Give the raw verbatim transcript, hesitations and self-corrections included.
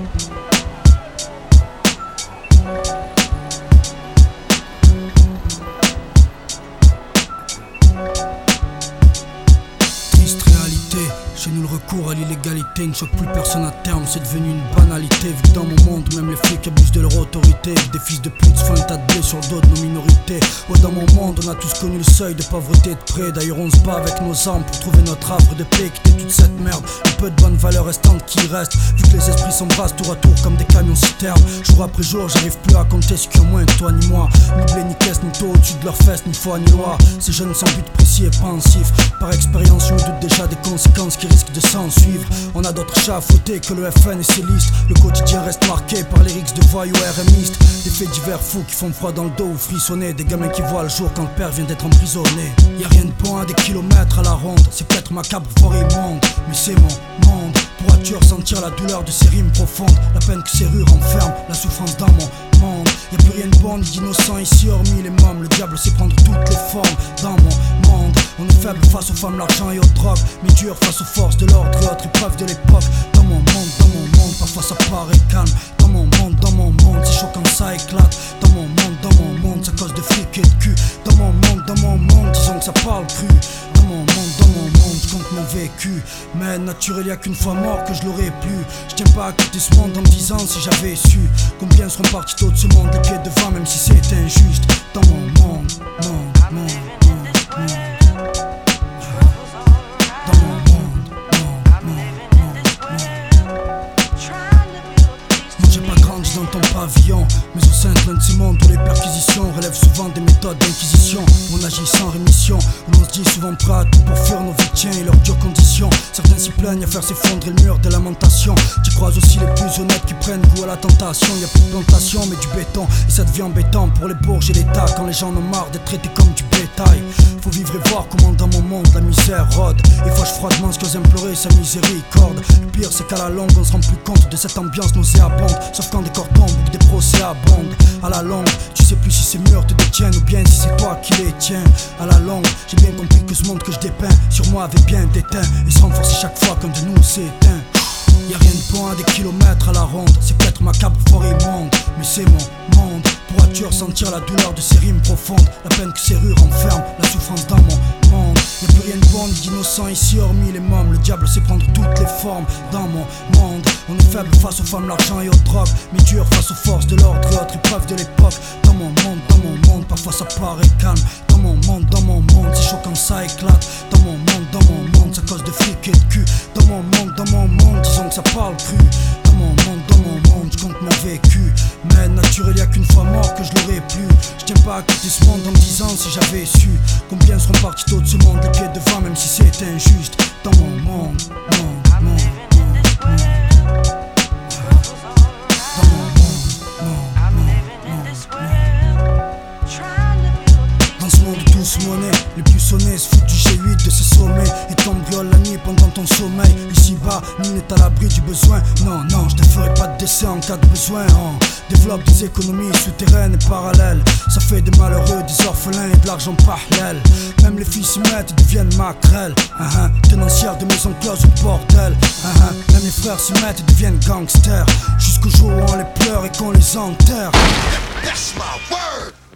Triste réalité, chez nous le recours à l'illégalité ne choque plus personne à terme, c'est devenu une banalité. Vu que dans mon monde, même les flics abusent de leur autorité, vu que des fils de pute se font un tas de blés sur le dos de nos minorités. Oh, dans mon monde, on a tous connu le seuil de pauvreté de près. D'ailleurs on se bat avec nos armes pour trouver notre havre de paix, quitter toute cette merde, un peu de bonne valeur restante qui reste. Vu que les esprits s'embrassent tour à tour comme des camions citernes. Jour après jour, j'arrive plus à compter ce qui ont moins que toi ni moi. Ni blé, ni caisse, ni taux au-dessus de leurs fesses, ni foi, ni loi. Ces jeunes sans but précis et pensifs, par expérience je me doute déjà des conséquences qui risquent de s'en suivre. On a d'autres chats à fouetter que le F N et ses listes. Le quotidien reste marqué par les rixes de voyous RMistes. Des faits divers fous qui font froid dans le dos ou frissonner. Des gamins qui voient le jour quand le père vient d'être emprisonné. Y'a rien de bon à des kilomètres à la ronde. C'est peut-être macabre, voire immonde, mais c'est mon monde. Pourras-tu ressentir la douleur de ces rimes profondes? La peine que ces rues renferment, la souffrance dans mon monde. Y'a plus rien de bon ni d'innocent ici hormis les mômes. Le diable sait prendre toutes les formes dans mon monde. On est faible face aux femmes, l'argent et aux drogues, mais dur face aux forces de l'ordre et autres épreuves de l'époque. Dans mon monde, dans mon monde, parfois ça paraît calme. Dans mon monde, dans mon monde, c'est chaud quand ça éclate. Dans mon monde, dans mon monde, ça cause de fric et de cul. Dans mon monde, dans mon monde, disons que ça parle cru. Dans mon monde, dans mon monde, je compte mon vécu. Mais naturel, y'a qu'une fois mort que je l'aurais plus. Je tiens pas à quitter ce monde en me disant si j'avais su combien seront partis tôt de ce monde, les pieds devant, même si c'est injuste. Dans mon monde, monde, monde, monde, monde. Dans ton pavillon, mais au sein de l'un de ces mondes où les perquisitions relèvent souvent des méthodes d'inquisition, où on agit sans rémission, où l'on se dit souvent prêt à tout pour fuir nos victimes et leurs dures conditions. Certains s'y plaignent à faire s'effondrer le mur des lamentations. Tu croises aussi les plus honnêtes qui prennent goût à la tentation. Y'a plus de plantation mais du béton, et ça devient embêtant pour les bourges et l'État quand les gens en ont marre d'être traités comme du bétail. Faut vivre et voir comment dans mon monde la misère rôde, et fâche froidement ce qu'ose implorer sa miséricorde. Le pire c'est qu'à la longue on se rend plus compte de cette ambiance nauséabonde, sauf quand des corps tombent ou que des procès abondent. À la longue, tu sais plus si ces murs te détiennent ou bien si c'est toi qui les tiens. À la longue, j'ai bien compris que ce monde que je dépeins sur moi avait bien déteint et se renforçait chaque fois qu'un de nous s'éteint. Y'a rien de bon à des kilomètres à la ronde. C'est peut-être macabre, voire immonde, mais c'est mon monde. Pourras-tu ressentir la douleur de ces rimes profondes? La peine que ces rues renferment, la souffrance dans mon monde. Y'a plus rien de bon ni d'innocent ici hormis les mômes. Le diable sait prendre toutes les formes dans mon monde. On est faible face aux femmes, l'argent et aux drogues, mais dur face aux forces de l'ordre et autres épreuves de l'époque. Dans mon monde, dans mon monde, parfois ça paraît calme. Dans mon monde, dans mon monde, c'est chaud quand ça éclate. Dans mon monde, dans mon monde, ça cause de fric et de cul. Dans mon monde, dans mon monde, disons que ça parle cru. Dans mon monde, dans mon monde, je compte mon vécu. Mais naturel, y'a qu'une fois mort que je l'aurais plus. Je tiens pas à quitter ce monde en me disant si j'avais su combien seront partis tôt de ce monde, les pieds devant, même si c'est injuste. Dans mon monde, monde, monde, monde, monde. Douce monnaie, les plus sonnés se foutent du G huit de ses sommets. Ils t'embriolent la nuit pendant ton sommeil. Ici bas, nul n'est à l'abri du besoin. Non, non, je te ferai pas de décès en cas de besoin. On développe des économies souterraines et parallèles. Ça fait des malheureux, des orphelins et de l'argent parallèle. Même les filles s'y mettent et deviennent maquerelles. uh-huh. Tenancières de maisons closes ou de bordel. uh-huh. Même les frères s'y mettent et deviennent gangsters. Jusqu'au jour où on les pleure et qu'on les enterre. That's my word.